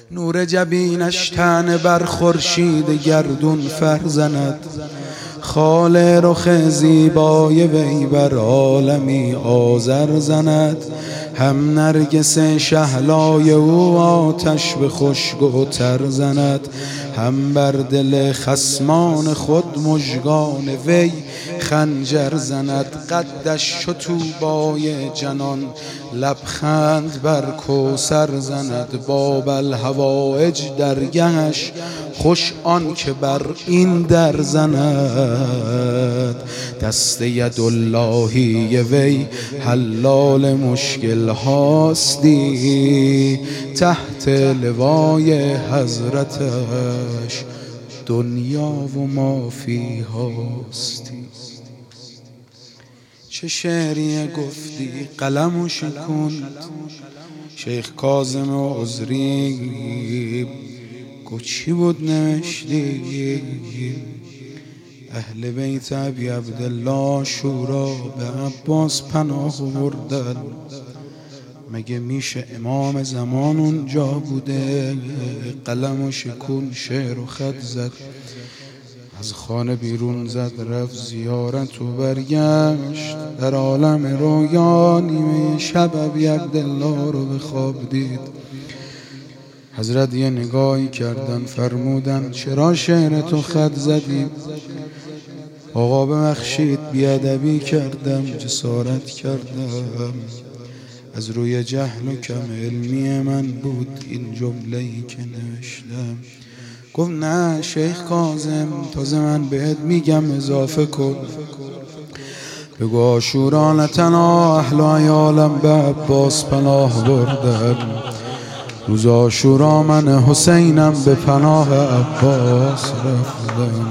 نور جبینش طعنه بر خورشید گردون فرزند، خال رخ زیبای وی بر عالمی آذر زند. هم نرگس شهلای او آتش به خوشگوتر زند، هم بر دل خصمان خود مژگان وی خنجر زند. قدش چو طوبای جنان لبخند بر کوثر زند، باب الحوایج درگهش خوش آن که بر این در زند. دست یداللهی وی حلال مشکل هاستی، تحت لوای حضرتش دنیا و ما فیهاستی. چه شعریه گفتی قلمو شکند شیخ کاظم عذری، گو چی بود نوشتی؟ اهل بیت ابی عبدالله شورا به عباس پناه بردن، مگه میشه امام زمان اونجا بوده؟ قلم و شکون شعر و خط زد، از خانه بیرون زد رفت زیارت و برگشت. در عالم رویا نیمه شب ابی عبدالله رو به خواب دید. حضرت یه نگاهی کردن فرمودن چرا شعر تو خط زدی؟ آقا ببخشید بیادبی کردم، جسارت کردم، از روی جهل و کم علمی من بود این جمله‌ای که نوشتم. گفت نه شیخ کاظم، تازه من بهت میگم اضافه کن. بگو عاشورا نه تنها اهل و عیالم به عباس پناه بردن، روز عاشورا من حسینم به پناه عباس رفتم.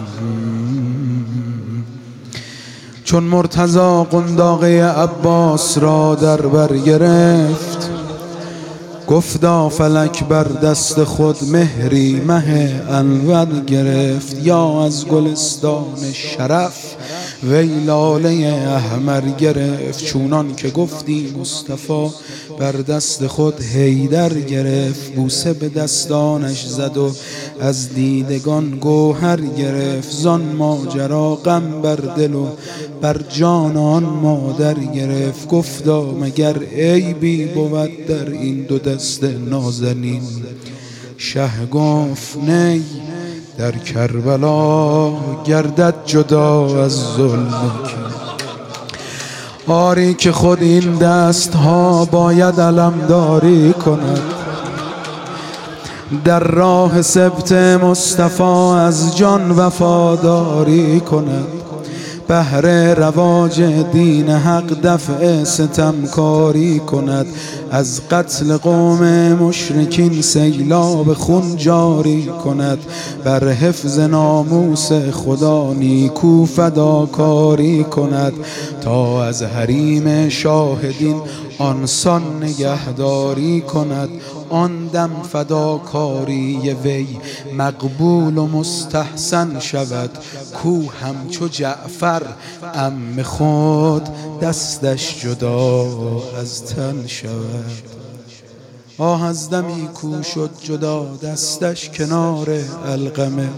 چون مرتضی قنداقه عباس را در بر گرفت، گفتا فلک بر دست خود مهری مه انور گرفت. یا از گلستان شرف وی لاله احمر گرفت، چونان که گفتی مصطفی بر دست خود حیدر گرفت. بوسه به دستانش زد و از دیدگان گوهر گرفت، زان ماجرا غم بر دل و بر جان آن مادر گرفت. گفتا مگر عیبی بود در این دو دست نازنین؟ شه گفت نی، در کربلا گردد جدا از ظلمک. آری که خود این دست ها باید علمداری کند، در راه سبط مصطفی از جان وفاداری کند. بهر رواج دین حق دفع ستمکاری کند، از قتل قوم مشرکین سیلاب خون جاری کند. بر حفظ ناموس خدا نیکو فداکاری کند، تا از حریم شاهدین آنسان نگهداری کند. آن دم فداکاری وی مقبول و مستحسن شود، کو همچو جعفر عم خود دستش جدا از تن شود. آه از دمی کو شد جدا دستش کنار القمه،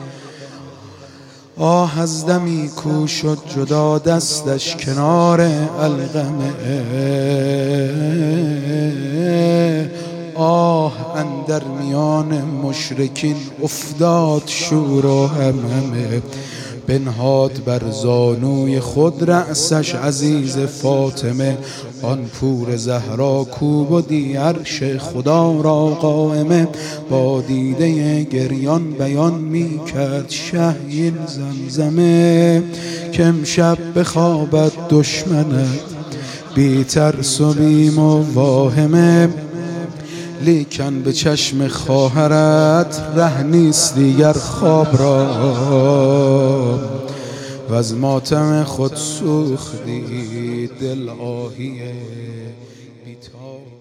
آه از دمی کو شد جدا دستش کنار القمه. آه اندر میان مشرکین افتاد شور و همهمه، بنهاد بر زانوی خود رأسش عزیز فاطمه. آن پور زهرا کو بودی عرش خدا را قائمه، با دیده گریان بیان می کرد شه این زمزمه. که امشب بخوابد دشمنت بی ترس و بی مواهمه، لیکن به چشم خواهرت ره نیست دیگر خواب را. و از ماتم خود سوختی دل آهی بی‌تاب.